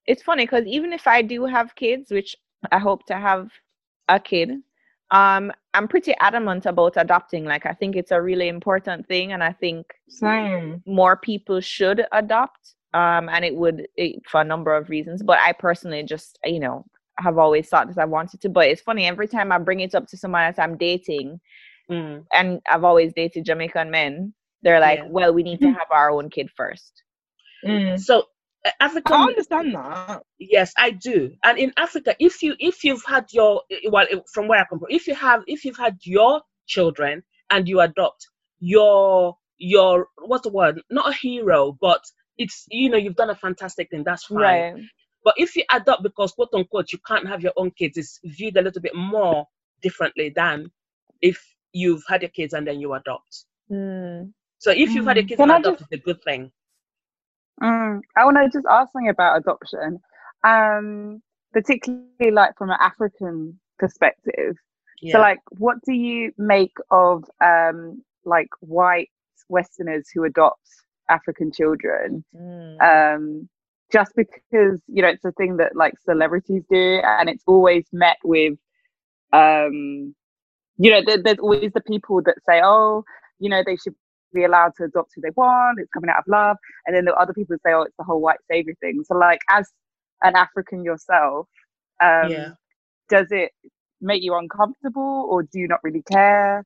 it's funny because even if I do have kids, which I hope to have a kid, I'm pretty adamant about adopting. Like, I think it's a really important thing, and I think Same. more people should adopt. And it would for a number of reasons. But I personally just, have always thought that I wanted to. But it's funny, every time I bring it up to someone that I'm dating, and I've always dated Jamaican men, they're like, well, we need to have our own kid first. So African, I understand that. yes, I do. And in Africa, if you've had your, well, from where I come from, if you've had your children and you adopt your what's the word? Not a hero, but it's, you've done a fantastic thing. That's fine. Right. But if you adopt because, quote unquote, you can't have your own kids, it's viewed a little bit more differently than if you've had your kids and then you adopt. So if you've had your kids and adopt, it's a good thing. I want to just ask something about adoption, particularly like from an African perspective. Yeah. So, like, what do you make of like white Westerners who adopt African children? Just because it's a thing that like celebrities do, and it's always met with, there's always the people that say, oh, they should be allowed to adopt who they want, it's coming out of love, and then the other people say, oh, it's the whole white savior thing. So, like, as an African yourself, does it make you uncomfortable, or do you not really care?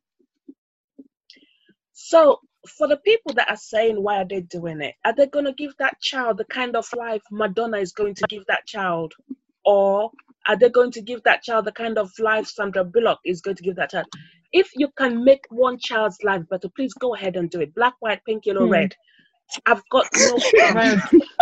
So for the people that are saying, why are they doing it? Are they going to give that child the kind of life Madonna is going to give that child? Or are they going to give that child the kind of life Sandra Bullock is going to give that child? If you can make one child's life better, please go ahead and do it. Black, white, pink, yellow, red. I've got no problem.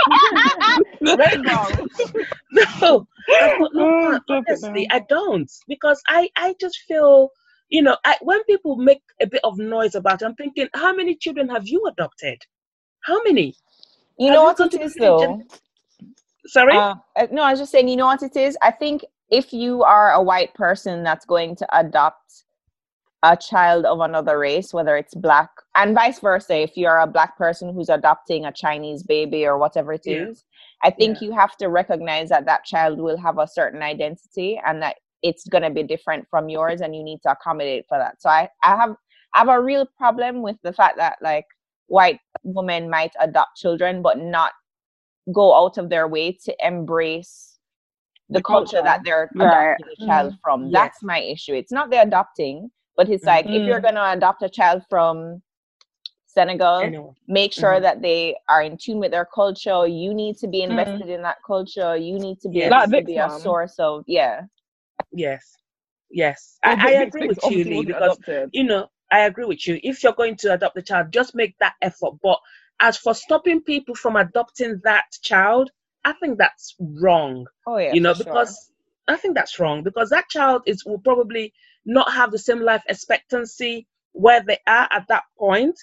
Rainbow. No, I've got no problem. Honestly, I don't. Because I just feel, when people make a bit of noise about it, I'm thinking, how many children have you adopted? How many? You know what it is, though? Sorry? No, I was just saying, you know what it is? I think if you are a white person that's going to adopt a child of another race, whether it's black, and vice versa, if you're a black person who's adopting a Chinese baby or whatever it is, I think you have to recognize that that child will have a certain identity and that it's going to be different from yours, and you need to accommodate for that. So I have a real problem with the fact that, like, white women might adopt children but not go out of their way to embrace the culture that they're adopting a child from. That's my issue. It's not the adopting, but it's like, if you're going to adopt a child from Senegal, make sure that they are in tune with their culture. You need to be invested in that culture. You need to be able to be a source of, Yes. I agree with you, Lee, because, I agree with you. If you're going to adopt the child, just make that effort. But as for stopping people from adopting that child, I think that's wrong. Oh, yeah, because I think that's wrong, because that child will probably not have the same life expectancy where they are at that point.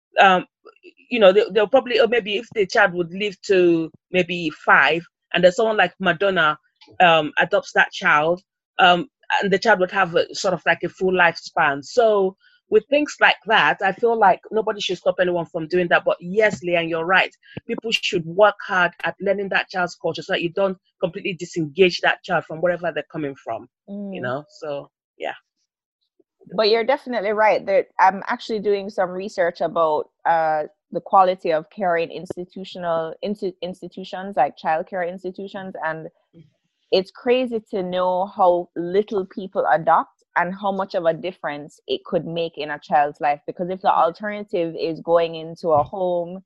They'll probably, or maybe if the child would live to maybe 5, and then someone like Madonna adopts that child, and the child would have a sort of like a full lifespan. So with things like that, I feel like nobody should stop anyone from doing that. But yes, Leanne, you're right. People should work hard at learning that child's culture so that you don't completely disengage that child from wherever they're coming from. So yeah. But you're definitely right. I'm actually doing some research about the quality of care in institutions like childcare institutions, and it's crazy to know how little people adopt and how much of a difference it could make in a child's life. Because if the alternative is going into a home,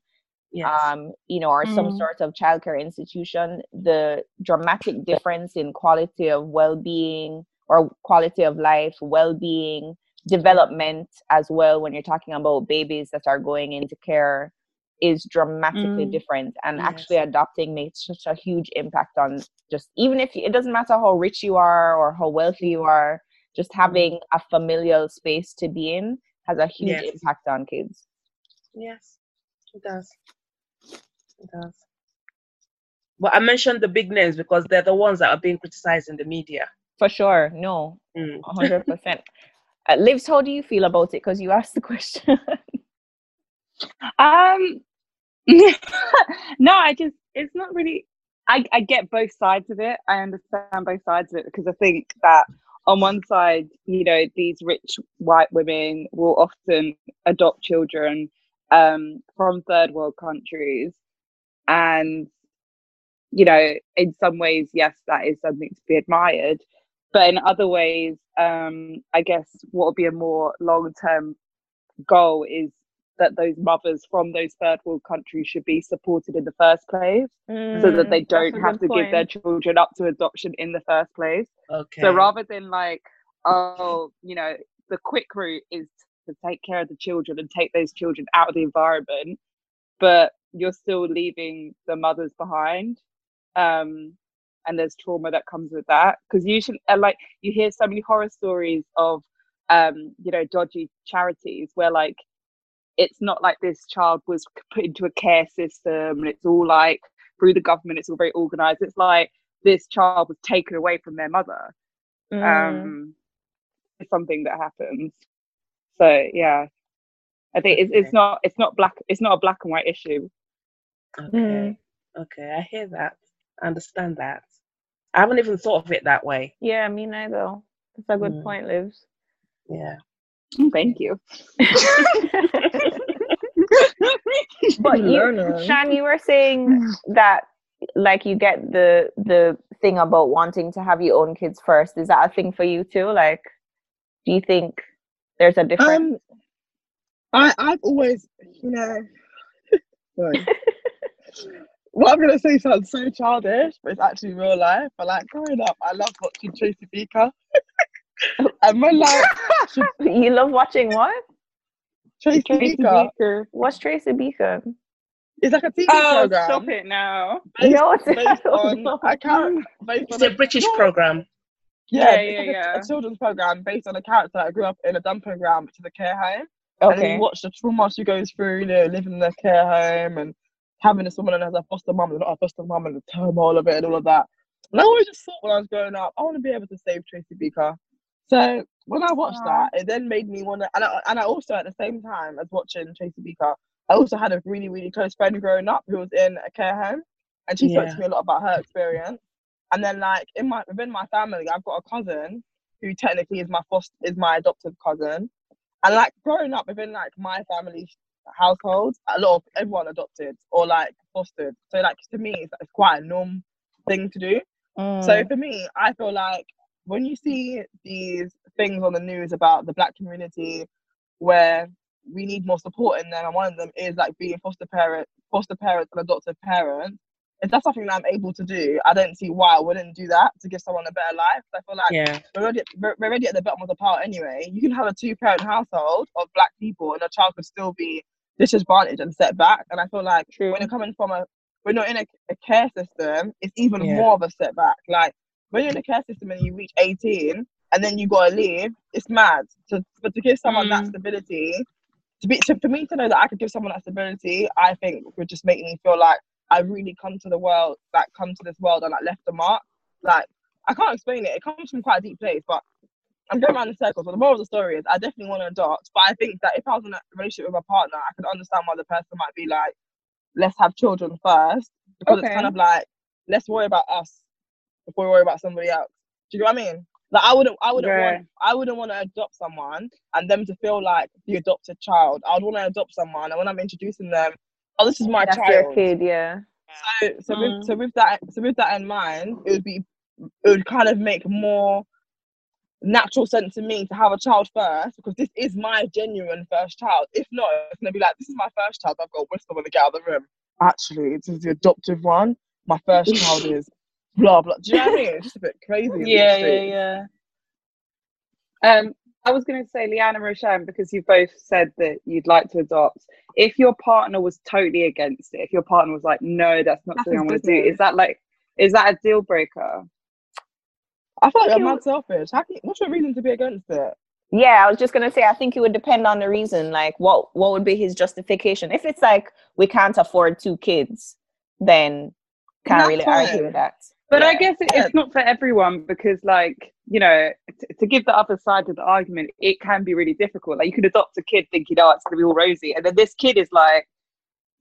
or some sort of childcare institution, the dramatic difference in quality of well-being or quality of life, well-being, development as well, when you're talking about babies that are going into care, is dramatically different. And actually adopting makes such a huge impact on just, even if it doesn't matter how rich you are or how wealthy you are, just having a familial space to be in has a huge impact on kids. Yes, it does. It does. But I mentioned the big names because they're the ones that are being criticized in the media. For sure. No, 100%. Livs, how do you feel about it? Because you asked the question. No, it's not really, I get both sides of it. I understand both sides of it, because I think that on one side, you know, these rich white women will often adopt children from third world countries, and you know, in some ways, yes, that is something to be admired, but in other ways, I guess what would be a more long-term goal is that those mothers from those third world countries should be supported in the first place, so that they don't have to give their children up to adoption in the first place. Okay. So rather than like, oh, you know, the quick route is to take care of the children and take those children out of the environment, but you're still leaving the mothers behind. And there's trauma that comes with that, because usually like you hear so many horror stories of you know, dodgy charities where like it's not like this child was put into a care system and it's all like through the government, it's all very organized. It's like this child was taken away from their mother. It's something that happens. So yeah, I think it's not a black and white issue. Okay. Okay, I hear that. I understand that. I haven't even thought of it that way. Yeah, me neither. That's a good point, Livs. Yeah. Thank you. But Shan, you were saying that like you get the thing about wanting to have your own kids first. Is that a thing for you too? Like, do you think there's a difference? I've always, you know, sorry. What I'm gonna say sounds so childish, but it's actually real life. But like growing up, I loved watching Tracy Beaker. And when like you love watching what? Tracy Beaker. What's Tracy Beaker? It's like a TV program. Stop it now. Based on It's a British program. A children's program based on a character that grew up in a dumping ground, which is a care home. Okay. And then you watch the trauma she goes through, you know, living in the care home and having this woman as a foster mum and not a foster mum and the turmoil of it and all of that. And I always just thought when I was growing up, I want to be able to save Tracy Beaker. So when I watched that, it then made me want to, and I also at the same time as watching Tracy Beaker, I also had a really, really close friend growing up who was in a care home, and she spoke to me a lot about her experience. And then like within my family, I've got a cousin who technically is my adoptive cousin. And like growing up within like my family household, a lot of everyone adopted or like fostered. So like to me, it's quite a norm thing to do. So for me, I feel like when you see these things on the news about the Black community where we need more support in them, and one of them is like being foster parents and adoptive parents, if that's something that I'm able to do, I don't see why I wouldn't do that to give someone a better life. I feel like we're already at the bottom of the pile anyway. You can have a 2-parent household of Black people and a child could still be disadvantaged and set back. And I feel like when you're coming from when you're in a care system, it's even more of a setback. Like when you're in a care system and you reach 18 and then you gotta leave, it's mad. But to give someone that stability, for me to know that I could give someone that stability, I think would just make me feel like I really come to this world and like left a mark. Like I can't explain it. It comes from quite a deep place, but I'm going around in circles. But the moral of the story is I definitely want to adopt. But I think that if I was in a relationship with a partner, I could understand why the person might be like, let's have children first. Because it's kind of like, let's worry about us before we worry about somebody else. Do you know what I mean? Like I wouldn't want to adopt someone and them to feel like the adopted child. I would want to adopt someone, and when I'm introducing them, oh, this is my child. That's your kid, yeah. So with that in mind, it would kind of make more natural sense to me to have a child first, because this is my genuine first child. If not, it's gonna be like, this is my first child. I've got to whisper when I get out of the room. Actually, this is the adoptive one. My first child is blah blah. Do you know what I mean? It's just a bit crazy. Yeah. I was going to say, Leanne and Roshan, because you both said that you'd like to adopt. If your partner was totally against it, if your partner was like, no, that's not something I want to do, is that a deal breaker? I feel like you're mad selfish. What's your reason to be against it? Yeah, I was just gonna say, I think it would depend on the reason. Like, what would be his justification? If it's like we can't afford 2 kids, then can't really argue with that. But I guess it's not for everyone, because, like, you know, to give the other side of the argument, it can be really difficult. Like, you could adopt a kid thinking, oh, it's going to be all rosy. And then this kid is like,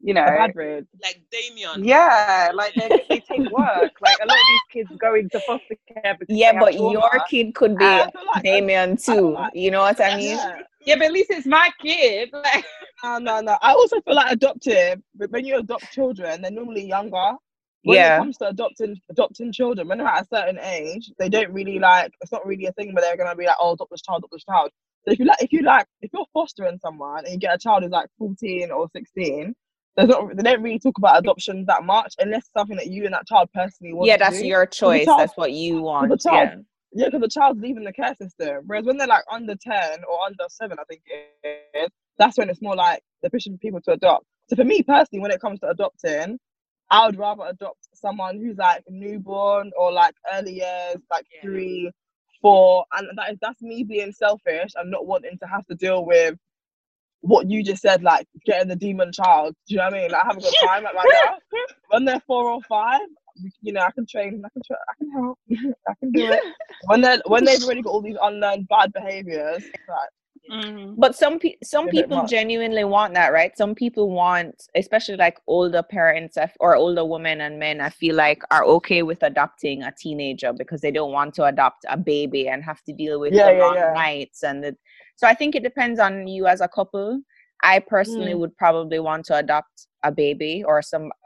you know, Madrid. Like Damien. yeah, like they take work. Like a lot of these kids go into foster care because Yeah, they but have trauma. your kid could be I feel like Damien too. like- You know what I mean? Yeah. Yeah, but at least it's my kid. Like, No. I also feel like adoptive, but when you adopt children, they're normally younger. When Yeah. it comes to adopting children, when they're at a certain age, they don't really like. It's not really a thing where they're gonna be like, "Oh, adopt this child, adopt this child." So if you're fostering someone and you get a child who's like 14 or 16, they don't really talk about adoptions that much unless it's something that you and that child personally want. Yeah, to that's do. your choice. child- That's what you want. the child- Yeah. Yeah, because the child's leaving the care system. Whereas when they're like under 10 or under 7, I think it is, that's when it's more like they're pushing people to adopt. So for me personally, when it comes to adopting, I would rather adopt someone who's like newborn or like early years, like 3, 4, and that's me being selfish and not wanting to have to deal with what you just said, like getting the demon child. Do you know what I mean? Like I haven't got time like right now. When they're 4 or 5, you know, I can train, I can help, I can do it. When they've already got all these unlearned bad behaviors, like, But some a bit people much. genuinely want that, right? Some people want, especially like older parents or older women and men, I feel like are okay with adopting a teenager because they don't want to adopt a baby and have to deal with the long nights so I think it depends on you as a couple. I personally would probably want to adopt a baby or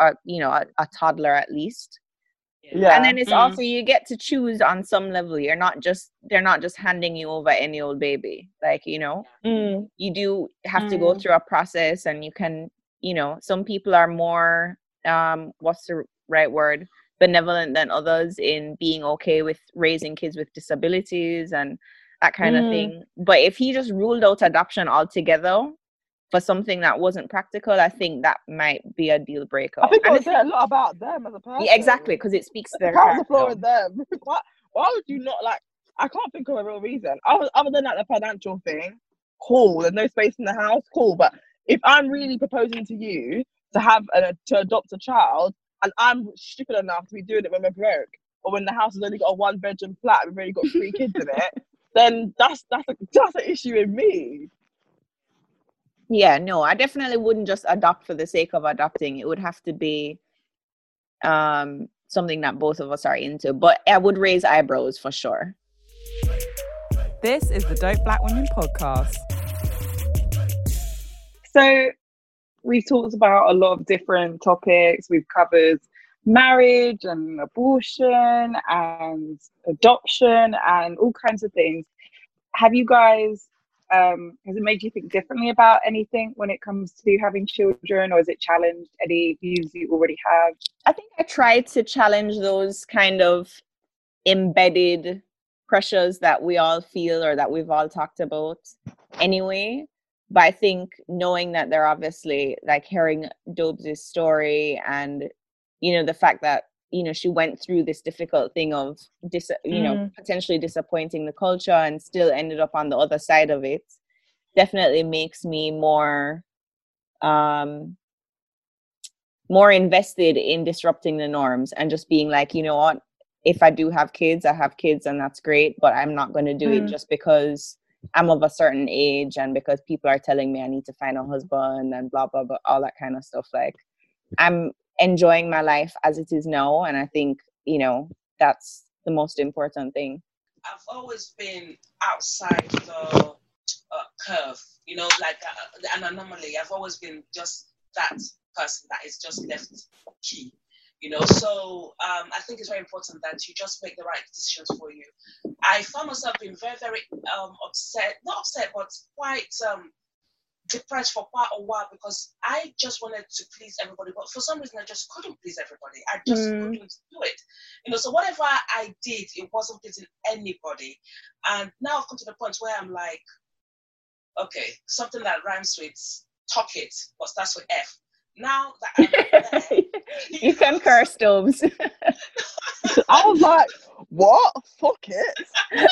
a toddler at least. Yeah. And then it's also you get to choose on some level. They're not just handing you over any old baby. Like, you know, you do have to go through a process, and you can, you know, some people are more what's the right word? Benevolent than others in being okay with raising kids with disabilities and that kind of thing. But if he just ruled out adoption altogether for something that wasn't practical, I think that might be a deal breaker. I think it would say a lot about them as a person. Yeah, exactly, because it speaks to their Can't flaw character. with them. Why would you not like? I can't think of a real reason other than like the financial thing. Cool, there's no space in the house. Cool, but if I'm really proposing to you to adopt a child, and I'm stupid enough to be doing it when we're broke, or when the house has only got a 1-bedroom flat, we've already got 3 kids in it, then that's an issue with me. Yeah, no, I definitely wouldn't just adopt for the sake of adopting. It would have to be something that both of us are into. But I would raise eyebrows for sure. This is the Dope Black Women podcast. so we've talked about a lot of different topics. We've covered marriage and abortion and adoption and all kinds of things. Have you guys, has it made you think differently about anything when it comes to having children, or has it challenged any views you already have? I think I tried to challenge those kind of embedded pressures that we all feel or that we've all talked about anyway. But I think knowing that they're obviously, like, hearing Dobes' story and, you know, the fact that, you know, she went through this difficult thing of, potentially disappointing the culture and still ended up on the other side of it, definitely makes me more invested in disrupting the norms and just being like, you know what, if I do have kids, I have kids and that's great, but I'm not going to do it just because I'm of a certain age and because people are telling me I need to find a husband and blah, blah, blah, all that kind of stuff. Like, I'm enjoying my life as it is now. And I think, you know, that's the most important thing. I've always been outside the curve, you know, like an anomaly. I've always been just that person that is just left key, you know. So I think it's very important that you just make the right decisions for you. I found myself being very, very not upset, but quite depressed for quite a while because I just wanted to please everybody, but for some reason I just couldn't please everybody. I just couldn't do it, you know. So whatever I did, it wasn't pleasing anybody. And now I've come to the point where I'm like, okay, something that rhymes with talk it, but starts with F. Now that I'm there, you can curse, Dobes. I was like, what? Fuck it.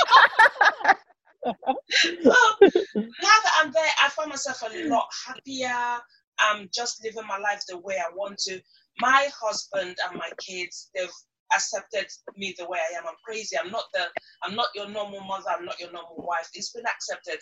Now that I'm there, I find myself a lot happier. I'm just living my life the way I want to. My husband and my kids, they've accepted me the way I am. I'm crazy. I'm not your normal mother. I'm not your normal wife. It's been accepted.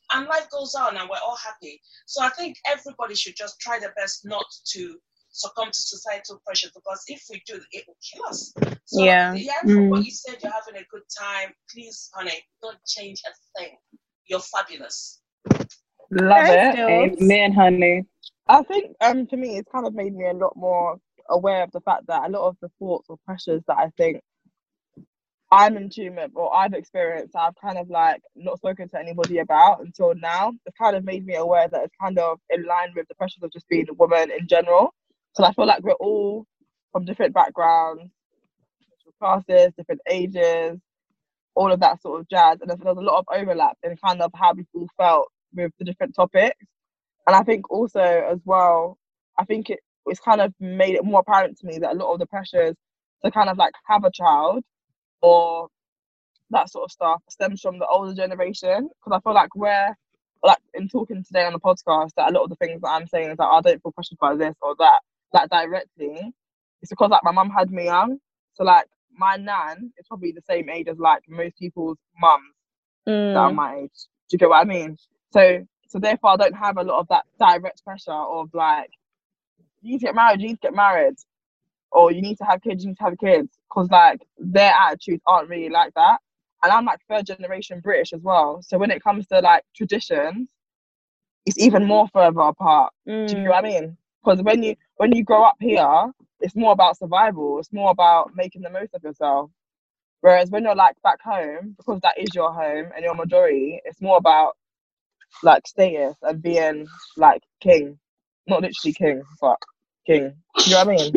and life goes on, and we're all happy. So I think everybody should just try their best not to succumb to societal pressure, because if we do, it will kill us. So from what you said, you're having a good time. Please, honey, don't change a thing. You're fabulous. Love it. Amen, honey. I think for me, it's kind of made me a lot more aware of the fact that a lot of the thoughts or pressures that I think I'm in tune with or I've experienced, I've kind of like not spoken to anybody about until now. It's kind of made me aware that it's kind of in line with the pressures of just being a woman in general. So I feel like we're all from different backgrounds, different classes, different ages, all of that sort of jazz. And there's a lot of overlap in kind of how we all felt with the different topics. And I think also as well, I think it's kind of made it more apparent to me that a lot of the pressures to kind of like have a child or that sort of stuff stems from the older generation. Because I feel like we're like in talking today on the podcast that a lot of the things that I'm saying is like, I don't feel pressured by this or that, like directly. It's because like my mum had me young. So like my nan is probably the same age as like most people's mums that are my age. Do you get what I mean? So therefore I don't have a lot of that direct pressure of like, you need to get married, or you need to have kids, because like their attitudes aren't really like that. And I'm like third generation British as well. So when it comes to like traditions, it's even more further apart. Do you know what I mean? Because when you grow up here, it's more about survival. It's more about making the most of yourself. Whereas when you're like back home, because that is your home and your majority, it's more about like status and being like king. Not literally king, but king. You know what I mean?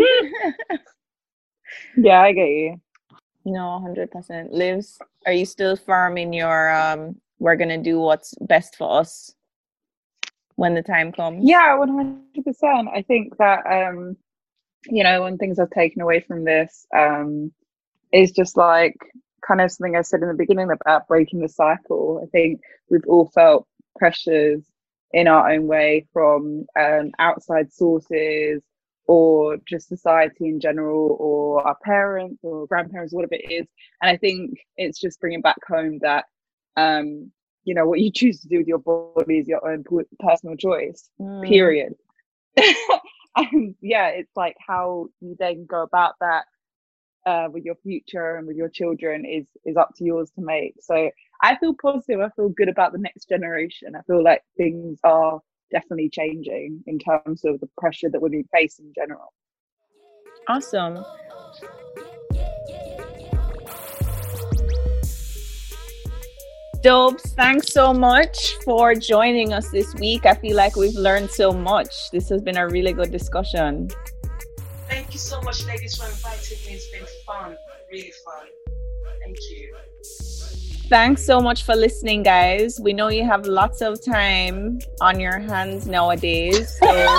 Yeah, I get you. No, 100%. Liz, are you still firm in your we're gonna do what's best for us when the time comes? Yeah, 100%. I think that when things are taken away from this, is just like kind of something I said in the beginning about breaking the cycle. I think we've all felt pressures in our own way from outside sources, or just society in general, or our parents or grandparents, whatever it is. And I think it's just bringing back home that, what you choose to do with your body is your own personal choice, period. And yeah, it's like how you then go about that with your future and with your children is up to yours to make. So I feel positive. I feel good about the next generation. I feel like things are definitely changing in terms of the pressure that we face in general. Awesome. Dobes, thanks so much for joining us this week. I feel like we've learned so much. This has been a really good discussion. Thank you so much, ladies, for inviting me. It's been fun, really fun. Thank you. Thanks so much for listening, guys. We know you have lots of time on your hands nowadays. So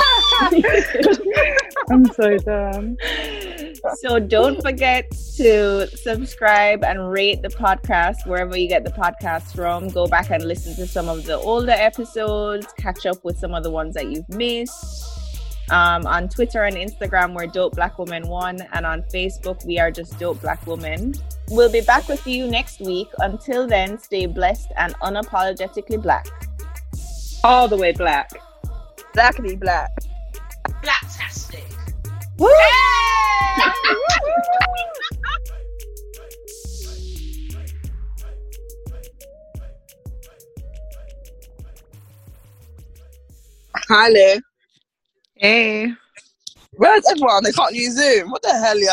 I'm so dumb. So don't forget to subscribe and rate the podcast wherever you get the podcast from. Go back and listen to some of the older episodes, catch up with some of the ones that you've missed. On Twitter and Instagram, we're Dope Black Woman 1, and on Facebook, we are just Dope Black Woman. We'll be back with you next week. Until then, stay blessed and unapologetically black. All the way black. Blackly black. Blacktastic. Woo! Hi, Liv. Hey. Where's everyone? They can't use Zoom. What the hell,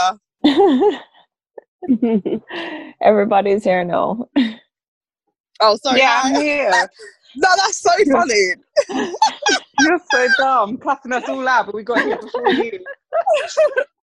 yeah? Everybody's here now. Oh, sorry. Yeah, I'm here. No, that's so funny. You're so dumb. Clapping us all out, but we got here before you.